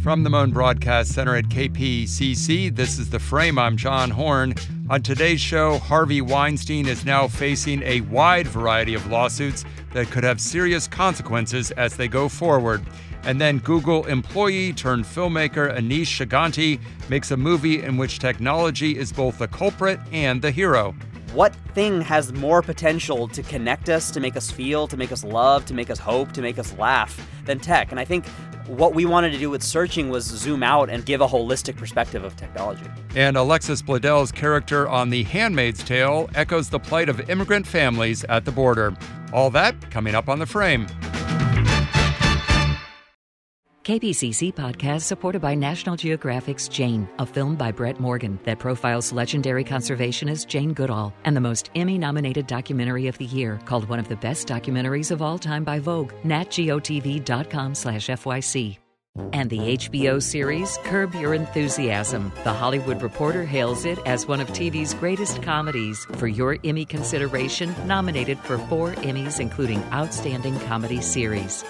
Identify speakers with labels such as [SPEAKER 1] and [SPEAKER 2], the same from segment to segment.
[SPEAKER 1] From the Mohn Broadcast Center at KPCC, this is The Frame. I'm John Horn. On today's show, Harvey Weinstein is now facing a wide variety of lawsuits that could have serious consequences as they go forward. And then Google employee turned filmmaker Anish Chaganty makes a movie in which technology is both the culprit and the hero.
[SPEAKER 2] What thing has more potential to connect us, to make us feel, to make us love, to make us hope, to make us laugh than tech? And I think what we wanted to do with Searching was zoom out and give a holistic perspective of technology.
[SPEAKER 1] And Alexis Bledel's character on The Handmaid's Tale echoes the plight of immigrant families at the border. All that coming up on The Frame.
[SPEAKER 3] KPCC podcast supported by National Geographic's Jane, a film by Brett Morgan that profiles legendary conservationist Jane Goodall, and the most Emmy-nominated documentary of the year, called one of the best documentaries of all time by Vogue, natgeotv.com/FYC. And the HBO series Curb Your Enthusiasm. The Hollywood Reporter hails it as one of TV's greatest comedies. For your Emmy consideration, nominated for 4 Emmys, including Outstanding Comedy Series.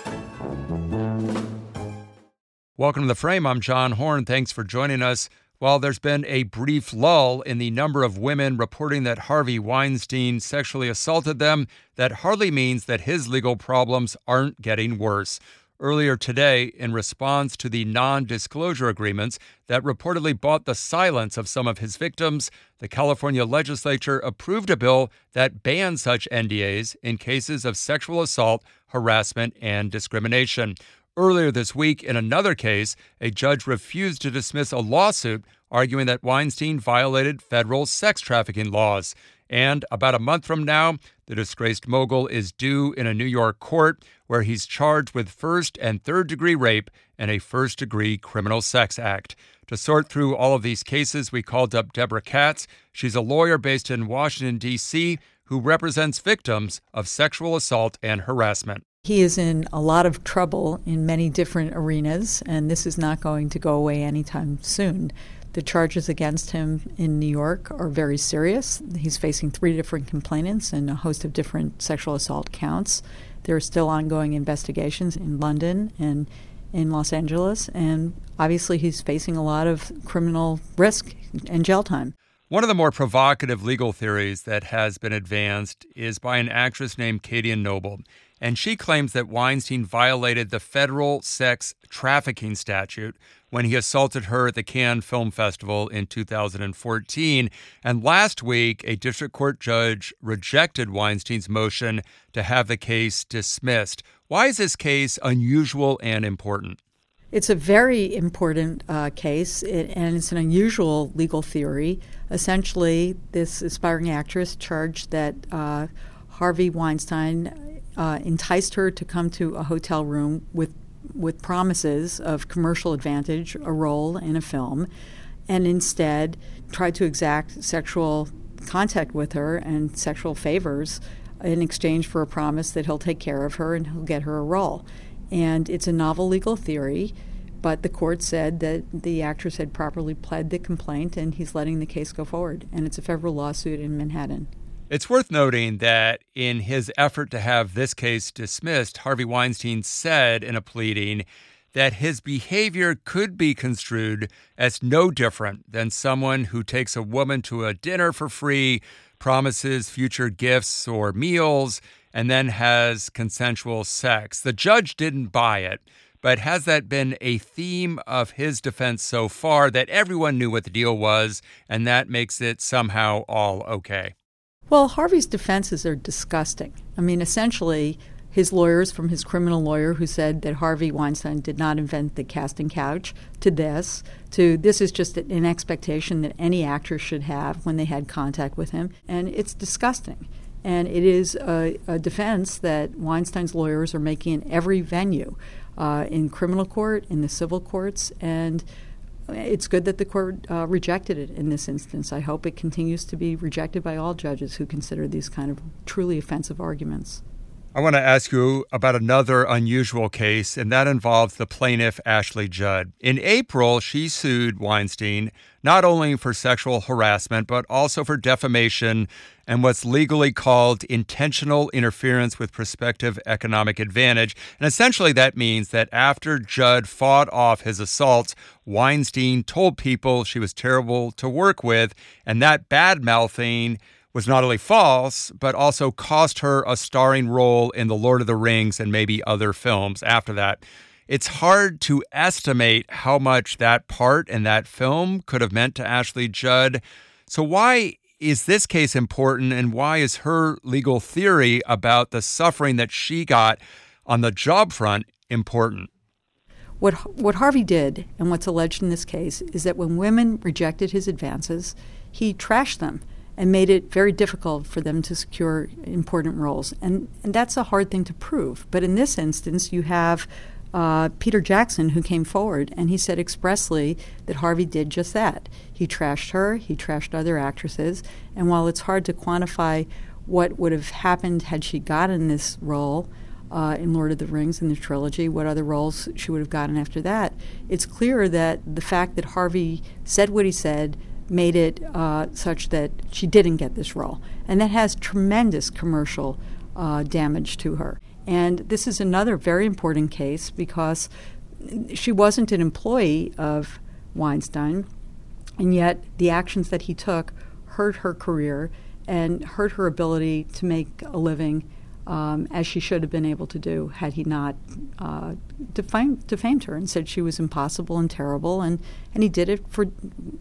[SPEAKER 1] Welcome to The Frame. I'm John Horn. Thanks for joining us. While there's been a brief lull in the number of women reporting that Harvey Weinstein sexually assaulted them, that hardly means that his legal problems aren't getting worse. Earlier today, in response to the non-disclosure agreements that reportedly bought the silence of some of his victims, the California legislature approved a bill that bans such NDAs in cases of sexual assault, harassment, and discrimination. Earlier this week, in another case, a judge refused to dismiss a lawsuit arguing that Weinstein violated federal sex trafficking laws. And about a month from now, the disgraced mogul is due in a New York court where he's charged with first- and third-degree rape and a first-degree criminal sex act. To sort through all of these cases, we called up Deborah Katz. She's a lawyer based in Washington, D.C., who represents victims of sexual assault and harassment.
[SPEAKER 4] He is in a lot of trouble in many different arenas, and this is not going to go away anytime soon. The charges against him in New York are very serious. He's facing 3 different complainants and a host of different sexual assault counts. There are still ongoing investigations in London and in Los Angeles, and obviously he's facing a lot of criminal risk and jail time.
[SPEAKER 1] One of the more provocative legal theories that has been advanced is by an actress named Kadian Noble. And she claims that Weinstein violated the federal sex trafficking statute when he assaulted her at the Cannes Film Festival in 2014. And last week, a district court judge rejected Weinstein's motion to have the case dismissed. Why is this case unusual and important?
[SPEAKER 4] It's a very important case, and it's an unusual legal theory. Essentially, this aspiring actress charged that Harvey Weinstein enticed her to come to a hotel room with promises of commercial advantage, a role in a film, and instead tried to exact sexual contact with her and sexual favors in exchange for a promise that he'll take care of her and he'll get her a role. And it's a novel legal theory, but the court said that the actress had properly pled the complaint and he's letting the case go forward. And it's a federal lawsuit in Manhattan.
[SPEAKER 1] It's worth noting that in his effort to have this case dismissed, Harvey Weinstein said in a pleading that his behavior could be construed as no different than someone who takes a woman to a dinner for free, promises future gifts or meals, and then has consensual sex. The judge didn't buy it, but has that been a theme of his defense so far, that everyone knew what the deal was, and that makes it somehow all okay?
[SPEAKER 4] Well, Harvey's defenses are disgusting. I mean, essentially, his lawyers, from his criminal lawyer who said that Harvey Weinstein did not invent the casting couch, to this is just an expectation that any actor should have when they had contact with him. And it's disgusting. And it is a defense that Weinstein's lawyers are making in every venue, in criminal court, in the civil courts, and it's good that the court rejected it in this instance. I hope it continues to be rejected by all judges who consider these kind of truly offensive arguments.
[SPEAKER 1] I want to ask you about another unusual case, and that involves the plaintiff, Ashley Judd. In April, she sued Weinstein not only for sexual harassment, but also for defamation and what's legally called intentional interference with prospective economic advantage. And essentially that means that after Judd fought off his assaults, Weinstein told people she was terrible to work with, and that bad-mouthing was not only false, but also cost her a starring role in The Lord of the Rings and maybe other films after that. It's hard to estimate how much that part in that film could have meant to Ashley Judd. So why is this case important, and why is her legal theory about the suffering that she got on the job front important?
[SPEAKER 4] What Harvey did, and what's alleged in this case, is that when women rejected his advances, he trashed them and made it very difficult for them to secure important roles. And that's a hard thing to prove. But in this instance, you have Peter Jackson, who came forward, and he said expressly that Harvey did just that. He trashed her, he trashed other actresses, and while it's hard to quantify what would have happened had she gotten this role in Lord of the Rings in the trilogy, what other roles she would have gotten after that, it's clear that the fact that Harvey said what he said made it such that she didn't get this role. And that has tremendous commercial damage to her. And this is another very important case because she wasn't an employee of Weinstein, and yet the actions that he took hurt her career and hurt her ability to make a living as she should have been able to do had he not defamed her and said she was impossible and terrible, and he did it for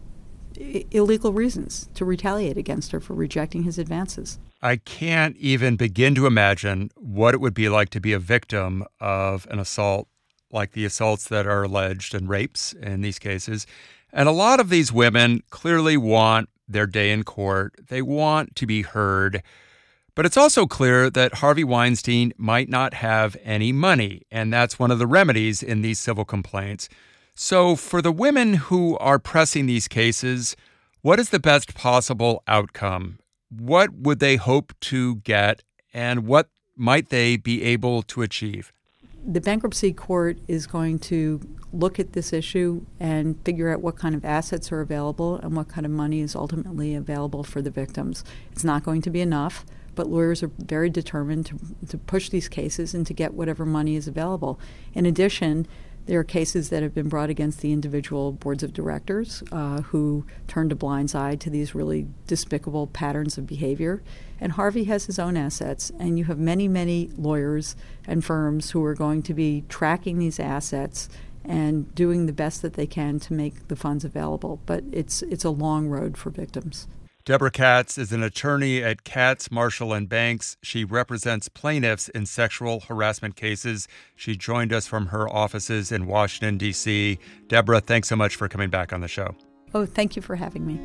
[SPEAKER 4] illegal reasons, to retaliate against her for rejecting his advances.
[SPEAKER 1] I can't even begin to imagine what it would be like to be a victim of an assault like the assaults that are alleged and rapes in these cases. And a lot of these women clearly want their day in court. They want to be heard. But it's also clear that Harvey Weinstein might not have any money, and that's one of the remedies in these civil complaints. So for the women who are pressing these cases, what is the best possible outcome? What would they hope to get, and what might they be able to achieve?
[SPEAKER 4] The bankruptcy court is going to look at this issue and figure out what kind of assets are available and what kind of money is ultimately available for the victims. It's not going to be enough, but lawyers are very determined to push these cases and to get whatever money is available. In addition, there are cases that have been brought against the individual boards of directors who turned a blind eye to these really despicable patterns of behavior. And Harvey has his own assets, and you have many, many lawyers and firms who are going to be tracking these assets and doing the best that they can to make the funds available. But it's a long road for victims.
[SPEAKER 1] Deborah Katz is an attorney at Katz, Marshall & Banks. She represents plaintiffs in sexual harassment cases. She joined us from her offices in Washington, D.C. Deborah, thanks so much for coming back on the show.
[SPEAKER 4] Oh, thank you for having me.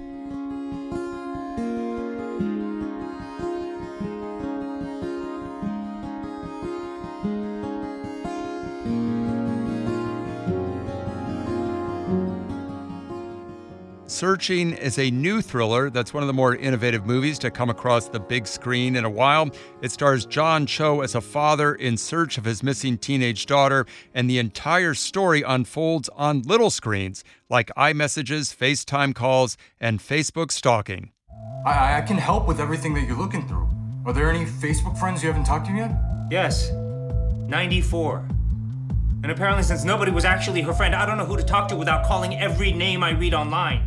[SPEAKER 1] Searching is a new thriller that's one of the more innovative movies to come across the big screen in a while. It stars John Cho as a father in search of his missing teenage daughter, and the entire story unfolds on little screens like iMessages, FaceTime calls, and Facebook stalking.
[SPEAKER 5] I can help with everything that you're looking through. Are there any Facebook friends you haven't talked to yet?
[SPEAKER 6] Yes, 94. And apparently since nobody was actually her friend, I don't know who to talk to without calling every name I read online.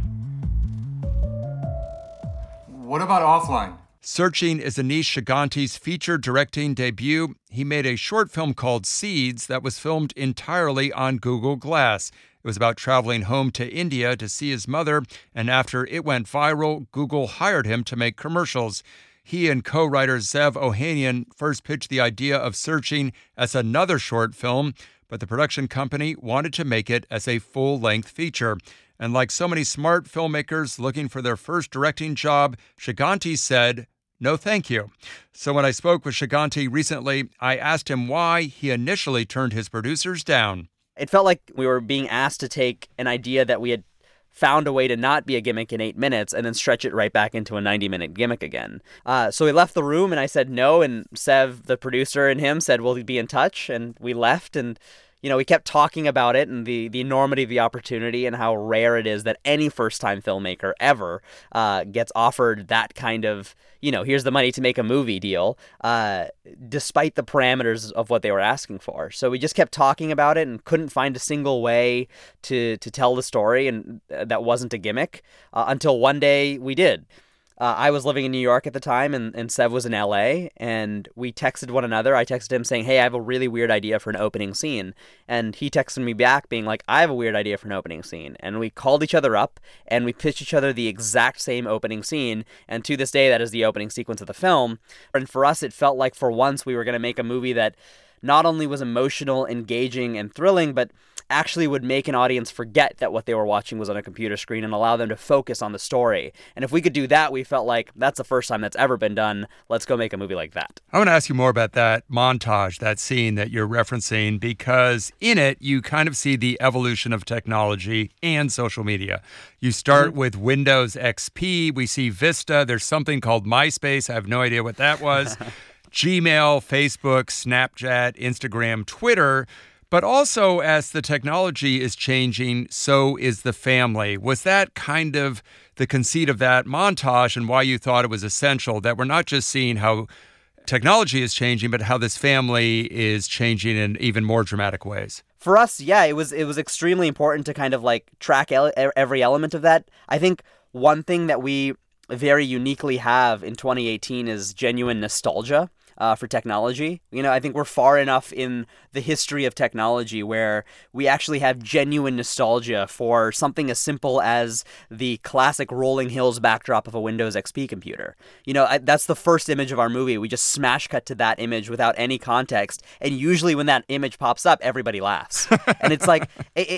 [SPEAKER 5] What about offline?
[SPEAKER 1] Searching is Anish Chaganty's feature directing debut. He made a short film called Seeds that was filmed entirely on Google Glass. It was about traveling home to India to see his mother, and after it went viral, Google hired him to make commercials. He and co-writer Zev Ohanian first pitched the idea of Searching as another short film, but the production company wanted to make it as a full-length feature. And like so many smart filmmakers looking for their first directing job, Chaganty said, "No, thank you." So when I spoke with Chaganty recently, I asked him why he initially turned his producers down.
[SPEAKER 2] It felt like we were being asked to take an idea that we had found a way to not be a gimmick in 8 minutes and then stretch it right back into a 90-minute gimmick again. So we left the room and I said no, and Sev, the producer, and him said, we'll be in touch, and we left, and we kept talking about it and the enormity of the opportunity and how rare it is that any first-time filmmaker ever gets offered that kind of, here's the money to make a movie deal, despite the parameters of what they were asking for. So we just kept talking about it and couldn't find a single way to tell the story, and that wasn't a gimmick, until one day we did. I was living in New York at the time, and Sev was in LA, and we texted one another. I texted him saying, hey, I have a really weird idea for an opening scene. And he texted me back being like, I have a weird idea for an opening scene. And we called each other up, and we pitched each other the exact same opening scene. And to this day, that is the opening sequence of the film. And for us, it felt like for once we were going to make a movie that not only was emotional, engaging, and thrilling, but actually would make an audience forget that what they were watching was on a computer screen and allow them to focus on the story. And if we could do that, we felt like that's the first time that's ever been done. Let's go make a movie like that.
[SPEAKER 1] I want to ask you more about that montage, that scene that you're referencing, because in it, you kind of see the evolution of technology and social media. You start with Windows XP. We see Vista. There's something called MySpace. I have no idea what that was. Gmail, Facebook, Snapchat, Instagram, Twitter. But also, as the technology is changing, so is the family. Was that kind of the conceit of that montage, and why you thought it was essential that we're not just seeing how technology is changing, but how this family is changing in even more dramatic ways?
[SPEAKER 2] For us, yeah, it was extremely important to kind of like track every element of that. I think one thing that we very uniquely have in 2018 is genuine nostalgia for technology. I think we're far enough in the history of technology where we actually have genuine nostalgia for something as simple as the classic rolling hills backdrop of a Windows XP computer. That's the first image of our movie. We just smash cut to that image without any context, and usually when that image pops up, everybody laughs. And it's like,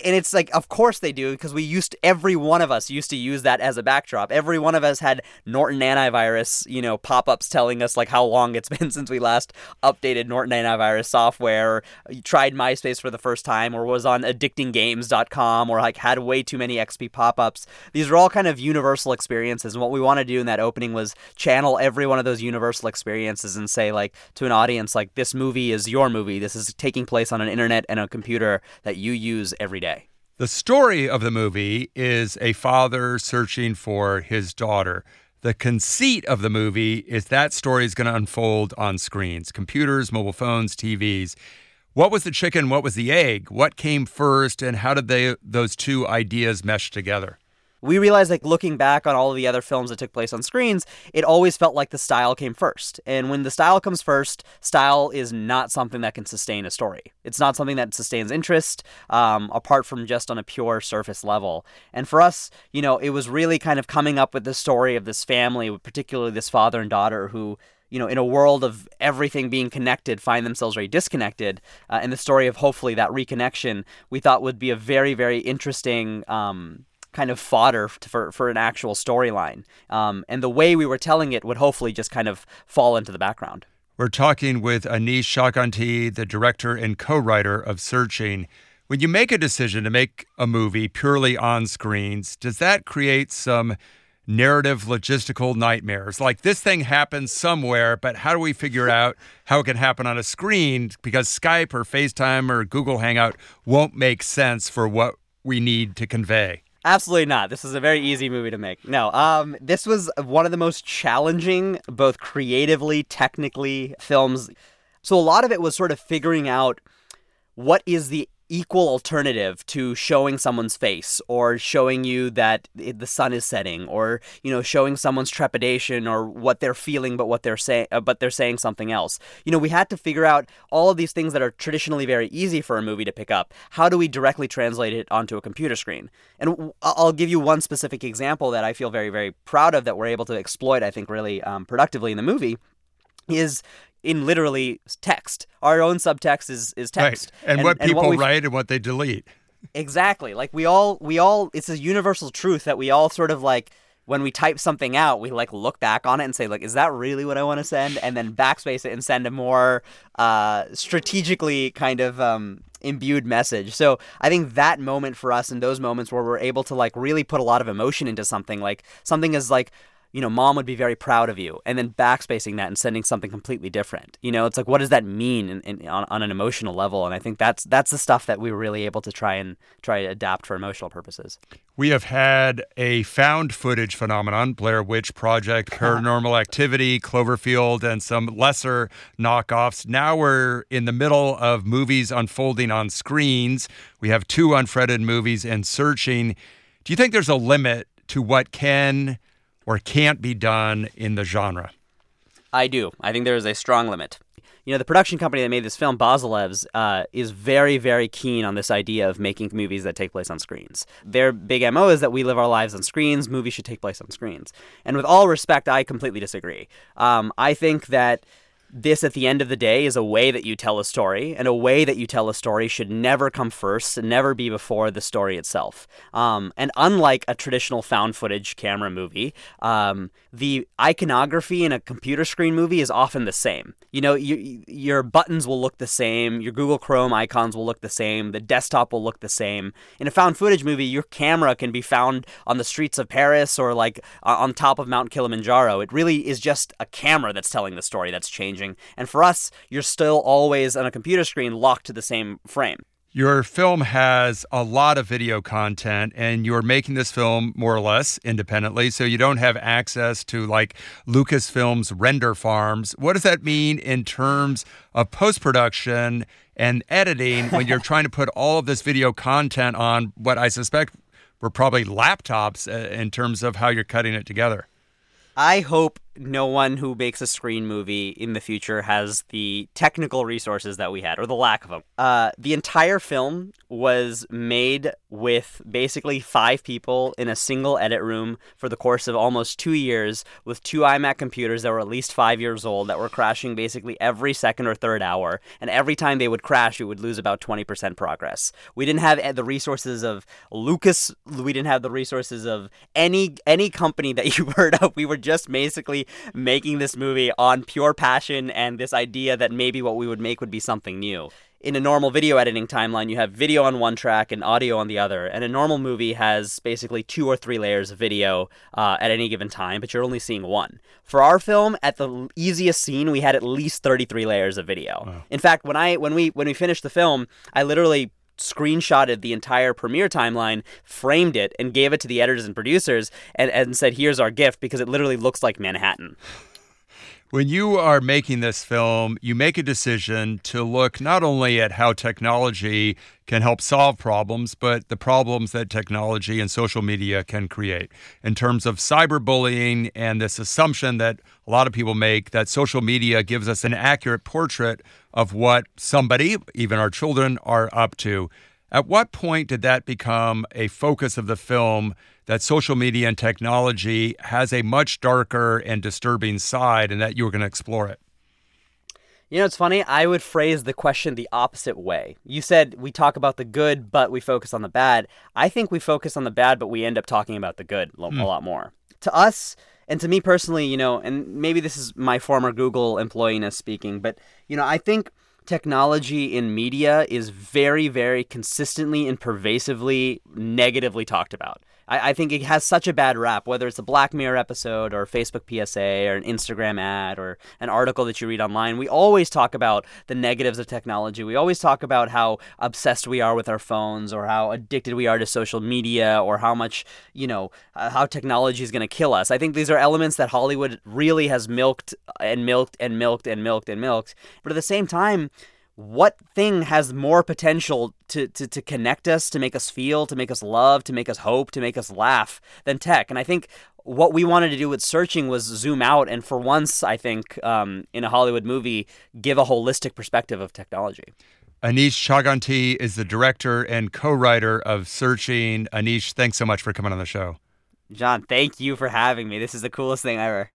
[SPEAKER 2] of course they do, because every one of us used to use that as a backdrop. Every one of us had Norton Antivirus, pop-ups telling us like how long it's been since we last updated Norton Antivirus software, or tried MySpace for the first time, or was on addictinggames.com, or like had way too many XP pop-ups. These are all kind of universal experiences, and what we want to do in that opening was channel every one of those universal experiences and say like to an audience, like, this movie is your movie. This is taking place on an internet and a computer that you use every day.
[SPEAKER 1] The story of the movie is a father searching for his daughter. The conceit of the movie is that story is going to unfold on screens, computers, mobile phones, TVs. What was the chicken? What was the egg? What came first, and how did those two ideas mesh together?
[SPEAKER 2] We realized, like, looking back on all of the other films that took place on screens, it always felt like the style came first. And when the style comes first, style is not something that can sustain a story. It's not something that sustains interest, apart from just on a pure surface level. And for us, it was really kind of coming up with the story of this family, particularly this father and daughter who, in a world of everything being connected, find themselves very disconnected. And the story of hopefully that reconnection, we thought would be a very, very interesting kind of fodder for an actual storyline. And the way we were telling it would hopefully just kind of fall into the background.
[SPEAKER 1] We're talking with Anish Chaganty, the director and co-writer of Searching. When you make a decision to make a movie purely on screens, does that create some narrative logistical nightmares? Like, this thing happens somewhere, but how do we figure out how it can happen on a screen? Because Skype or FaceTime or Google Hangout won't make sense for what we need to convey.
[SPEAKER 2] Absolutely not. This is a very easy movie to make. No, this was one of the most challenging, both creatively, technically, films. So a lot of it was sort of figuring out what is the equal alternative to showing someone's face, or showing you that the sun is setting, or showing someone's trepidation or what they're feeling but they're saying something else. We had to figure out all of these things that are traditionally very easy for a movie to pick up. How do we directly translate it onto a computer screen? And I'll give you one specific example that I feel very, very proud of that we're able to exploit, I think, really productively in the movie, is in literally text. Our own subtext is text.
[SPEAKER 1] Right. And what people write and what they delete.
[SPEAKER 2] Exactly. Like we all, it's a universal truth that we all sort of like, when we type something out, we like look back on it and say like, is that really what I want to send? And then backspace it and send a more strategically kind of imbued message. So I think that moment for us, and those moments where we're able to like really put a lot of emotion into something, like something is like, you know, mom would be very proud of you, and then backspacing that and sending something completely different. You know, it's like, what does that mean on an emotional level? And I think that's the stuff that we were really able to try to adapt for emotional purposes.
[SPEAKER 1] We have had a found footage phenomenon, Blair Witch Project, Paranormal Activity, Cloverfield, and some lesser knockoffs. Now we're in the middle of movies unfolding on screens. We have 2 unfretted movies and Searching. Do you think there's a limit to what can or can't be done in the genre?
[SPEAKER 2] I do. I think there is a strong limit. You know, the production company that made this film, Basilevs, is very, very keen on this idea of making movies that take place on screens. Their big MO is that we live our lives on screens, movies should take place on screens. And with all respect, I completely disagree. I think that this, at the end of the day, is a way that you tell a story, and a way that you tell a story should never come first and never be before the story itself. And unlike a traditional found footage camera movie, the iconography in a computer screen movie is often the same. You know, your buttons will look the same, your Google Chrome icons will look the same, the desktop will look the same. In a found footage movie, your camera can be found on the streets of Paris or like on top of Mount Kilimanjaro. It really is just a camera that's telling the story that's changing. And for us, you're still always on a computer screen locked to the same frame.
[SPEAKER 1] Your film has a lot of video content, and you're making this film more or less independently, so you don't have access to like Lucasfilm's render farms. What does that mean in terms of post-production and editing when you're trying to put all of this video content on what I suspect were probably laptops in terms of how you're cutting it together?
[SPEAKER 2] I hope no one who makes a screen movie in the future has the technical resources that we had, or the lack of them. The entire film was made with basically 5 people in a single edit room for the course of almost 2 years, with 2 iMac computers that were at least 5 years old that were crashing basically every second or third hour. And every time they would crash, we would lose about 20% progress. We didn't have the resources of Lucas. We didn't have the resources of any company that you heard of. We were just basically making this movie on pure passion and this idea that maybe what we would make would be something new. In a normal video editing timeline, you have video on one track and audio on the other, and a normal movie has basically 2 or 3 layers of video at any given time, but you're only seeing one. For our film, at the easiest scene, we had at least 33 layers of video. Wow. In fact, when we finished the film, I literally screenshotted the entire premiere timeline, framed it, and gave it to the editors and producers and said, here's our gift, because it literally looks like Manhattan.
[SPEAKER 1] When you are making this film, you make a decision to look not only at how technology can help solve problems, but the problems that technology and social media can create in terms of cyberbullying and this assumption that a lot of people make that social media gives us an accurate portrait of what somebody, even our children, are up to. At what point did that become a focus of the film, that social media and technology has a much darker and disturbing side, and that you were going to explore it?
[SPEAKER 2] You know, it's funny. I would phrase the question the opposite way. You said we talk about the good, but we focus on the bad. I think we focus on the bad, but we end up talking about the good a lot more. To us, and to me personally, you know, and maybe this is my former Google employeeness speaking, but, you know, I think technology in media is very, very consistently and pervasively negatively talked about. I think it has such a bad rap, whether it's a Black Mirror episode or a Facebook PSA or an Instagram ad or an article that you read online. We always talk about the negatives of technology. We always talk about how obsessed we are with our phones, or how addicted we are to social media, or how much, you know, how technology is going to kill us. I think these are elements that Hollywood really has milked and milked and milked and milked and milked. But at the same time, what thing has more potential to connect us, to make us feel, to make us love, to make us hope, to make us laugh than tech? And I think what we wanted to do with Searching was zoom out and, for once, I think, in a Hollywood movie, give a holistic perspective of technology.
[SPEAKER 1] Aneesh Chaganty is the director and co-writer of Searching. Aneesh, thanks so much for coming on the show.
[SPEAKER 2] John, thank you for having me. This is the coolest thing ever.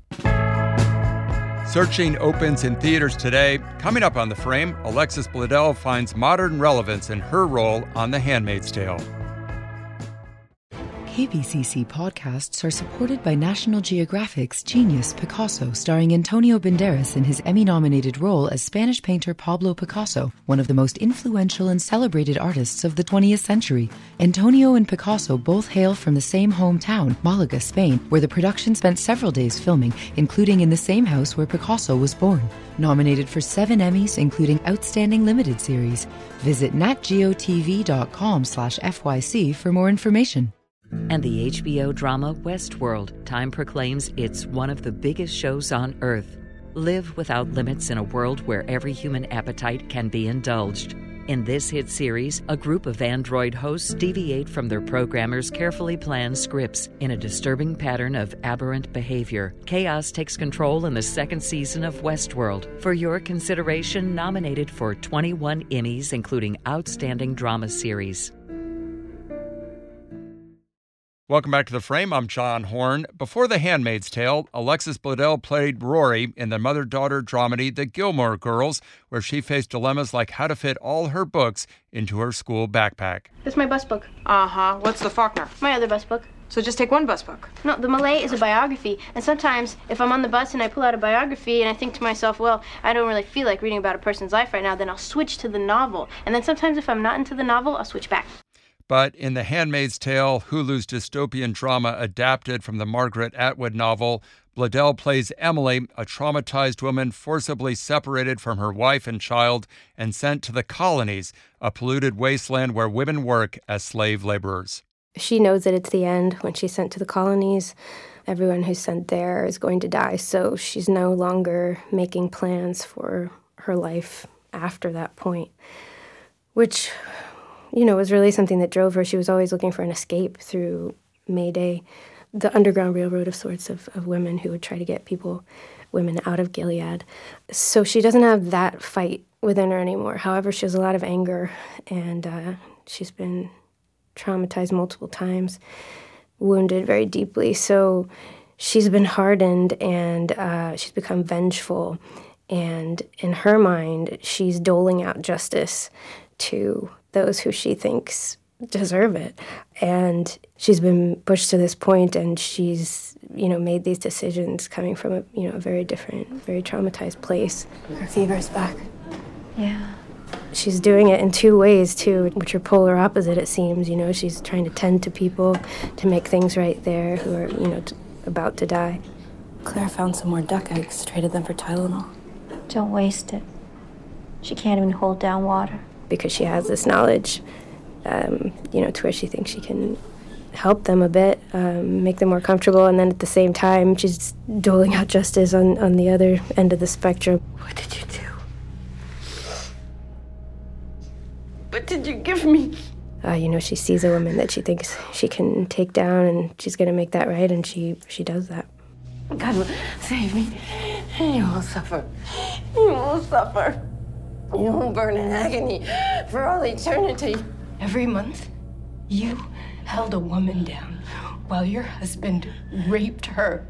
[SPEAKER 1] Searching opens in theaters today. Coming up on The Frame, Alexis Bledel finds modern relevance in her role on The Handmaid's Tale.
[SPEAKER 7] KBCC podcasts are supported by National Geographic's Genius Picasso, starring Antonio Banderas in his Emmy-nominated role as Spanish painter Pablo Picasso, one of the most influential and celebrated artists of the 20th century. Antonio and Picasso both hail from the same hometown, Malaga, Spain, where the production spent several days filming, including in the same house where Picasso was born. Nominated for 7 Emmys, including Outstanding Limited Series. Visit natgeotv.com/FYC for more information.
[SPEAKER 3] And the HBO drama Westworld, Time proclaims it's one of the biggest shows on Earth. Live without limits in a world where every human appetite can be indulged. In this hit series, a group of android hosts deviate from their programmers' carefully planned scripts in a disturbing pattern of aberrant behavior. Chaos takes control in the second season of Westworld. For your consideration, nominated for 21 Emmys, including Outstanding Drama Series.
[SPEAKER 1] Welcome back to The Frame. I'm John Horn. Before The Handmaid's Tale, Alexis Bledel played Rory in the mother-daughter dramedy The Gilmore Girls, where she faced dilemmas like how to fit all her books into her school backpack.
[SPEAKER 8] This is my bus book.
[SPEAKER 9] Uh-huh. What's the Faulkner?
[SPEAKER 8] My other bus book.
[SPEAKER 9] So just take one bus book.
[SPEAKER 8] No, the Malay is a biography. And sometimes, if I'm on the bus and I pull out a biography and I think to myself, well, I don't really feel like reading about a person's life right now, then I'll switch to the novel. And then sometimes if I'm not into the novel, I'll switch back.
[SPEAKER 1] But in The Handmaid's Tale, Hulu's dystopian drama adapted from the Margaret Atwood novel, Bledel plays Emily, a traumatized woman forcibly separated from her wife and child and sent to the colonies, a polluted wasteland where women work as slave laborers.
[SPEAKER 10] She knows that it's the end when she's sent to the colonies. Everyone who's sent there is going to die, so she's no longer making plans for her life after that point, which, you know, was really something that drove her. She was always looking for an escape through Mayday, the Underground Railroad of sorts of women who would try to get women out of Gilead. So she doesn't have that fight within her anymore. However, she has a lot of anger, and she's been traumatized multiple times, wounded very deeply. So she's been hardened, and she's become vengeful. And in her mind, she's doling out justice to those who she thinks deserve it. And she's been pushed to this point, and she's, made these decisions coming from a very different, very traumatized place. Her fever's back.
[SPEAKER 8] Yeah.
[SPEAKER 10] She's doing it in 2 ways, too, which are polar opposite, it seems. She's trying to tend to people, to make things right there who are, about to die.
[SPEAKER 11] Claire found some more duck eggs, traded them for Tylenol.
[SPEAKER 8] Don't waste it. She can't even hold down water.
[SPEAKER 10] Because she has this knowledge, to where she thinks she can help them a bit, make them more comfortable, and then at the same time, she's doling out justice on the other end of the spectrum.
[SPEAKER 11] What did you do? What did you give me?
[SPEAKER 10] She sees a woman that she thinks she can take down, and she's going to make that right, and she does that.
[SPEAKER 11] God will save me, and you will suffer. You will suffer. You will burn in agony for all eternity. Every month, you held a woman down while your husband raped her.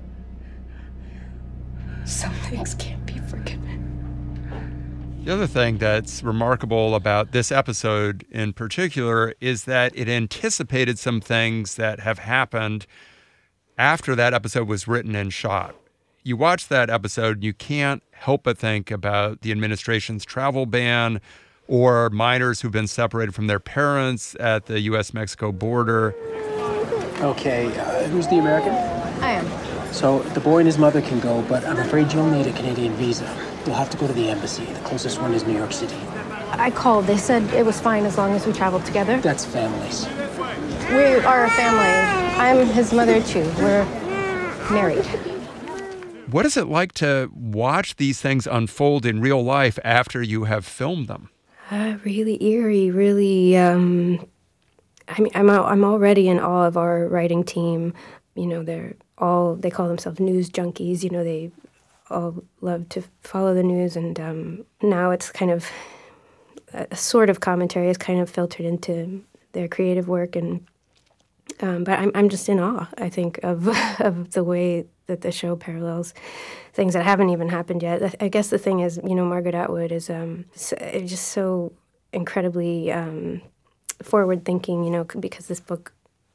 [SPEAKER 11] Some things can't be forgiven.
[SPEAKER 1] The other thing that's remarkable about this episode in particular is that it anticipated some things that have happened after that episode was written and shot. You watch that episode, you can't help but think about the administration's travel ban or minors who've been separated from their parents at the U.S.-Mexico border.
[SPEAKER 12] Okay, who's the American?
[SPEAKER 8] I am.
[SPEAKER 12] So the boy and his mother can go, but I'm afraid you'll need a Canadian visa. You'll have to go to the embassy. The closest one is New York City.
[SPEAKER 10] I called. They said it was fine as long as we traveled together.
[SPEAKER 12] That's families.
[SPEAKER 10] We are a family. I'm his mother, too. We're married.
[SPEAKER 1] What is it like to watch these things unfold in real life after you have filmed them?
[SPEAKER 10] Really eerie, really, I'm already in awe of our writing team. They call themselves news junkies. They all love to follow the news, and now it's kind of a sort of commentary is kind of filtered into their creative work, and but I'm just in awe, I think, of the way that the show parallels things that haven't even happened yet. I guess the thing is, Margaret Atwood is just so incredibly forward-thinking, because this book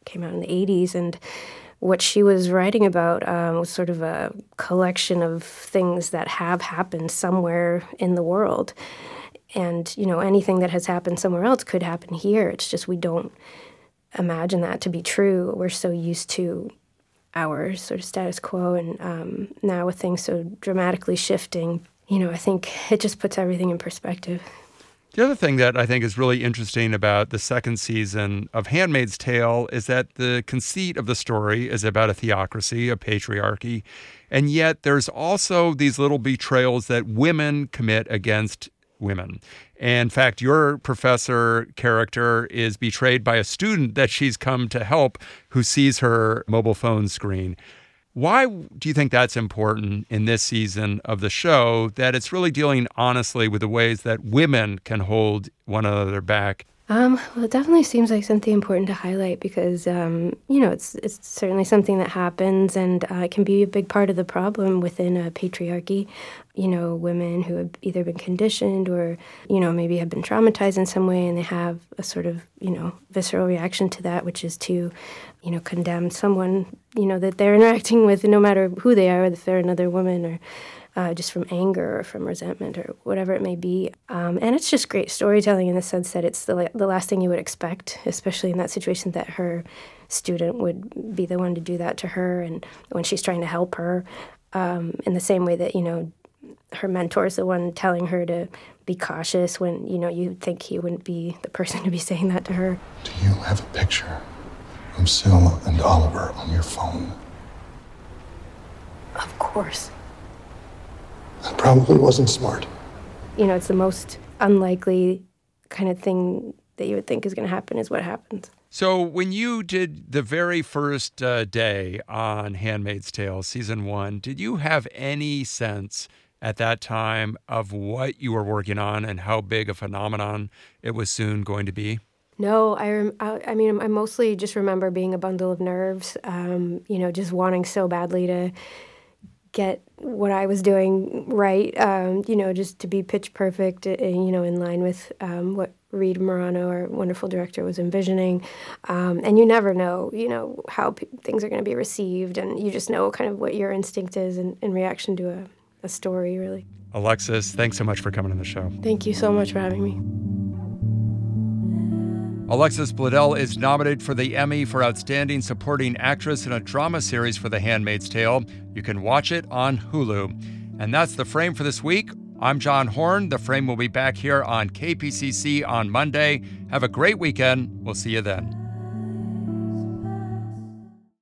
[SPEAKER 10] came out in the 80s, and what she was writing about was sort of a collection of things that have happened somewhere in the world. And, anything that has happened somewhere else could happen here. It's just we don't imagine that to be true. We're so used to our sort of status quo, and now with things so dramatically shifting, I think it just puts everything in perspective.
[SPEAKER 1] The other thing that I think is really interesting about the second season of Handmaid's Tale is that the conceit of the story is about a theocracy, a patriarchy, and yet there's also these little betrayals that women commit against women. And in fact, your professor character is betrayed by a student that she's come to help who sees her mobile phone screen. Why do you think that's important in this season of the show, that it's really dealing honestly with the ways that women can hold one another back?
[SPEAKER 10] Well, it definitely seems like something important to highlight because, it's certainly something that happens, and it can be a big part of the problem within a patriarchy. Women who have either been conditioned or, maybe have been traumatized in some way, and they have a sort of, visceral reaction to that, which is to, condemn someone, that they're interacting with, no matter who they are, if they're another woman or just from anger or from resentment or whatever it may be. And it's just great storytelling in the sense that it's the last thing you would expect, especially in that situation, that her student would be the one to do that to her, and when she's trying to help her, in the same way that, her mentor is the one telling her to be cautious when, you'd think he wouldn't be the person to be saying that to her.
[SPEAKER 13] Do you have a picture of Syl and Oliver on your phone?
[SPEAKER 10] Of course.
[SPEAKER 13] That probably wasn't smart.
[SPEAKER 10] It's the most unlikely kind of thing that you would think is going to happen is what happens.
[SPEAKER 1] So when you did the very first day on Handmaid's Tale, season 1, did you have any sense at that time of what you were working on and how big a phenomenon it was soon going to be?
[SPEAKER 10] No, I mostly just remember being a bundle of nerves, just wanting so badly to get what I was doing right, just to be pitch perfect, in line with what Reed Morano, our wonderful director, was envisioning. And you never know, how things are going to be received, and you just know kind of what your instinct is in reaction to a story, really.
[SPEAKER 1] Alexis, thanks so much for coming on the show.
[SPEAKER 10] Thank you so much for having me.
[SPEAKER 1] Alexis Bledel is nominated for the Emmy for Outstanding Supporting Actress in a Drama Series for The Handmaid's Tale. You can watch it on Hulu. And that's The Frame for this week. I'm John Horn. The Frame will be back here on KPCC on Monday. Have a great weekend. We'll see you then.